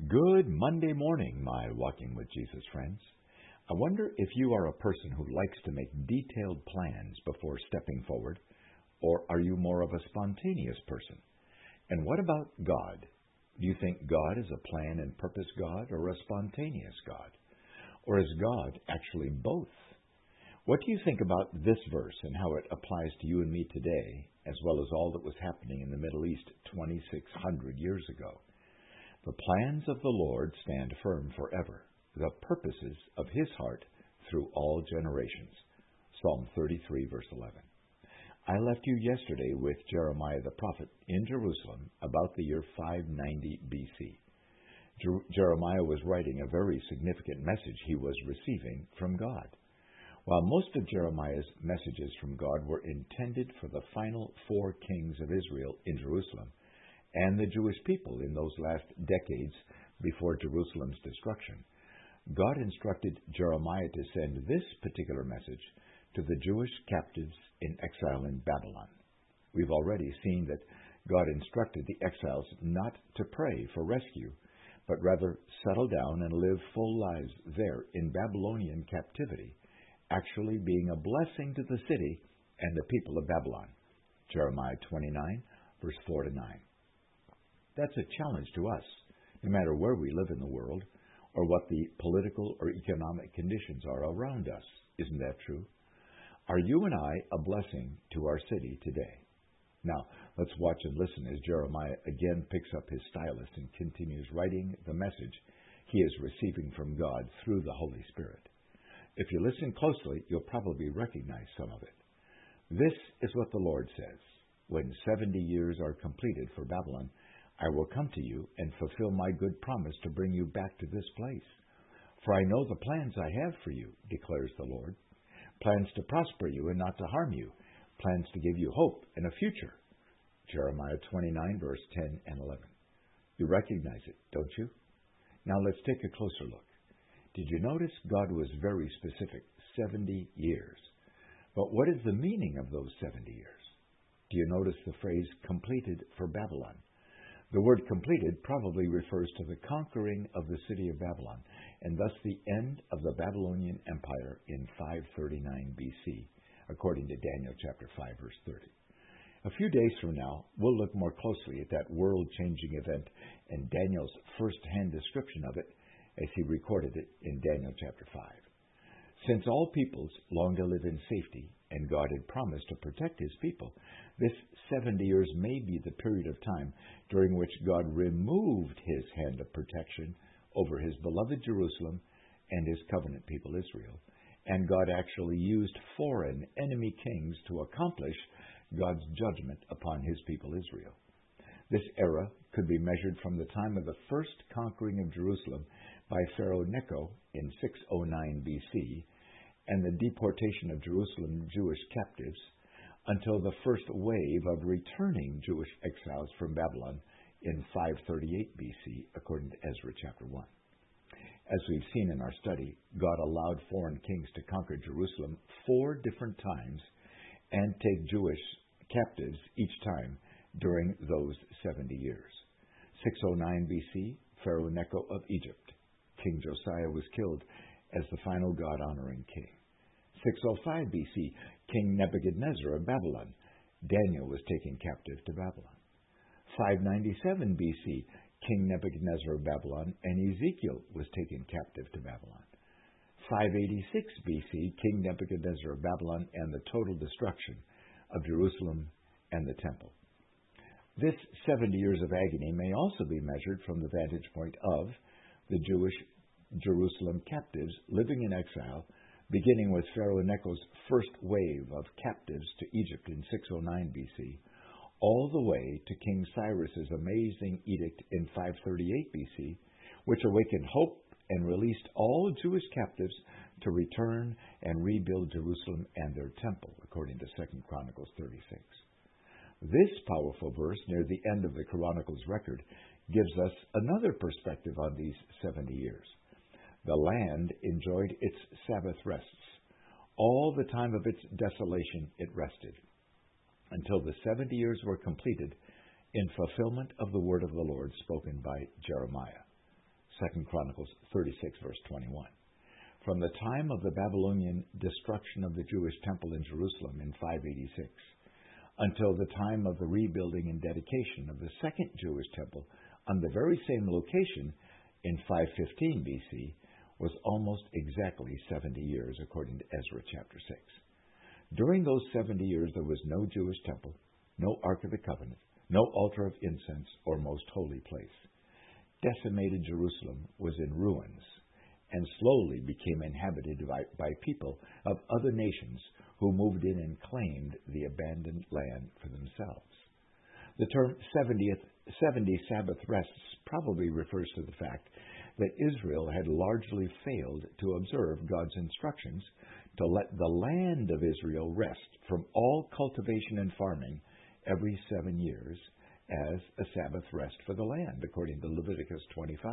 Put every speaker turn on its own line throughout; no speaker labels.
Good Monday morning, my Walking with Jesus friends. I wonder if you are a person who likes to make detailed plans before stepping forward, or are you more of a spontaneous person? And what about God? Do you think God is a plan and purpose God or a spontaneous God? Or is God actually both? What do you think about this verse and how it applies to you and me today, as well as all that was happening in the Middle East 2,600 years ago? The plans of the Lord stand firm forever, the purposes of His heart through all generations. Psalm 33, verse 11. I left you yesterday with Jeremiah the prophet in Jerusalem about the year 590 BC. Jeremiah was writing a very significant message he was receiving from God. While most of Jeremiah's messages from God were intended for the final 4 kings of Israel in Jerusalem, and the Jewish people in those last decades before Jerusalem's destruction, God instructed Jeremiah to send this particular message to the Jewish captives in exile in Babylon. We've already seen that God instructed the exiles not to pray for rescue, but rather settle down and live full lives there in Babylonian captivity, actually being a blessing to the city and the people of Babylon. Jeremiah 29, verse 4-9. That's a challenge to us, no matter where we live in the world or what the political or economic conditions are around us. Isn't that true? Are you and I a blessing to our city today? Now, let's watch and listen as Jeremiah again picks up his stylus and continues writing the message he is receiving from God through the Holy Spirit. If you listen closely, you'll probably recognize some of it. This is what the Lord says: when 70 years are completed for Babylon, I will come to you and fulfill my good promise to bring you back to this place. For I know the plans I have for you, declares the Lord, plans to prosper you and not to harm you, plans to give you hope and a future. Jeremiah 29, verse 10 and 11. You recognize it, don't you? Now let's take a closer look. Did you notice God was very specific, 70 years? But what is the meaning of those 70 years? Do you notice the phrase completed for Babylon? The word completed probably refers to the conquering of the city of Babylon, and thus the end of the Babylonian Empire in 539 BC, according to Daniel chapter 5, verse 30. A few days from now, we'll look more closely at that world-changing event and Daniel's first-hand description of it as he recorded it in Daniel chapter 5. Since all peoples long to live in safety, and God had promised to protect His people, this 70 years may be the period of time during which God removed His hand of protection over His beloved Jerusalem and His covenant people Israel, and God actually used foreign enemy kings to accomplish God's judgment upon His people Israel. This era could be measured from the time of the first conquering of Jerusalem by Pharaoh Necho in 609 BC and the deportation of Jerusalem Jewish captives until the first wave of returning Jewish exiles from Babylon in 538 BC, according to Ezra chapter 1. As we've seen in our study, God allowed foreign kings to conquer Jerusalem 4 different times and take Jewish captives each time during those 70 years. 609 BC, Pharaoh Necho of Egypt. King Josiah was killed as the final God-honoring king. 605 BC, King Nebuchadnezzar of Babylon. Daniel was taken captive to Babylon. 597 BC, King Nebuchadnezzar of Babylon, and Ezekiel was taken captive to Babylon. 586 BC, King Nebuchadnezzar of Babylon and the total destruction of Jerusalem and the temple. This 70 years of agony may also be measured from the vantage point of the Jewish Jerusalem captives living in exile, beginning with Pharaoh Necho's first wave of captives to Egypt in 609 BC, all the way to King Cyrus's amazing edict in 538 BC, which awakened hope and released all Jewish captives to return and rebuild Jerusalem and their temple, according to 2 Chronicles 36. This powerful verse near the end of the Chronicles record gives us another perspective on these 70 years. The land enjoyed its Sabbath rests. All the time of its desolation it rested, until the 70 years were completed in fulfillment of the word of the Lord spoken by Jeremiah. 2 Chronicles 36, verse 21. From the time of the Babylonian destruction of the Jewish temple in Jerusalem in 586 until the time of the rebuilding and dedication of the second Jewish temple on the very same location in 515 BC was almost exactly 70 years, according to Ezra chapter 6. During those 70 years, there was no Jewish temple, no Ark of the Covenant, no altar of incense or most holy place. Decimated Jerusalem was in ruins and slowly became inhabited by people of other nations who moved in and claimed the abandoned land for themselves. The term 70 Sabbath rests probably refers to the fact that Israel had largely failed to observe God's instructions to let the land of Israel rest from all cultivation and farming every 7 years as a Sabbath rest for the land, according to Leviticus 25.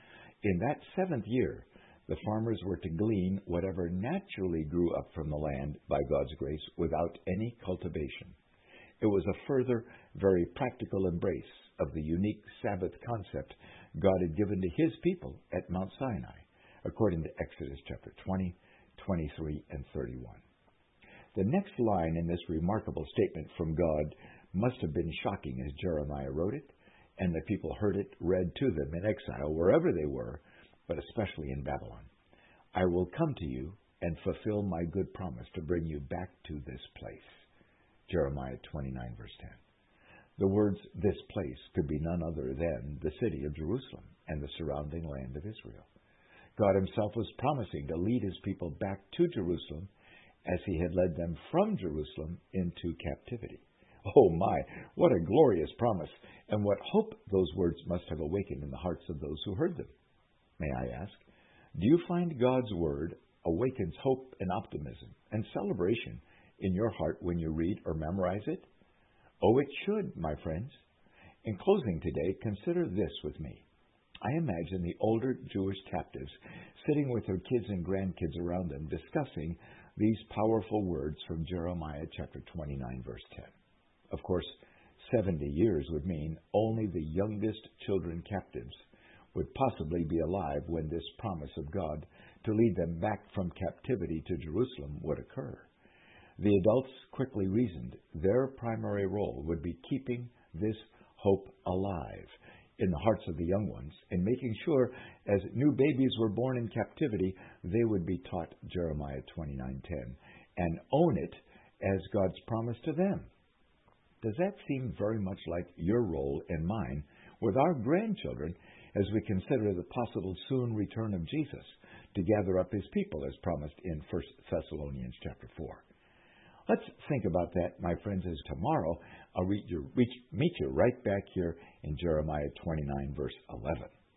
In that seventh year, the farmers were to glean whatever naturally grew up from the land by God's grace without any cultivation. It was a further, very practical embrace of the unique Sabbath concept God had given to His people at Mount Sinai, according to Exodus chapter 20, 23, and 31. The next line in this remarkable statement from God must have been shocking as Jeremiah wrote it, and the people heard it read to them in exile wherever they were, but especially in Babylon. I will come to you and fulfill my good promise to bring you back to this place. Jeremiah 29, verse 10. The words, this place, could be none other than the city of Jerusalem and the surrounding land of Israel. God Himself was promising to lead His people back to Jerusalem as He had led them from Jerusalem into captivity. Oh my, what a glorious promise, and what hope those words must have awakened in the hearts of those who heard them. May I ask, do you find God's Word awakens hope and optimism and celebration in your heart when you read or memorize it? Oh, it should, my friends. In closing today, consider this with me. I imagine the older Jewish captives sitting with their kids and grandkids around them discussing these powerful words from Jeremiah chapter 29, verse 10. Of course, 70 years would mean only the youngest children captives would possibly be alive when this promise of God to lead them back from captivity to Jerusalem would occur. The adults quickly reasoned their primary role would be keeping this hope alive in the hearts of the young ones and making sure as new babies were born in captivity, they would be taught Jeremiah 29:10 and own it as God's promise to them. Does that seem very much like your role and mine with our grandchildren as we consider the possible soon return of Jesus to gather up His people as promised in 1 Thessalonians chapter 4? Let's think about that, my friends, as tomorrow I'll meet you right back here in Jeremiah 29, verse 11.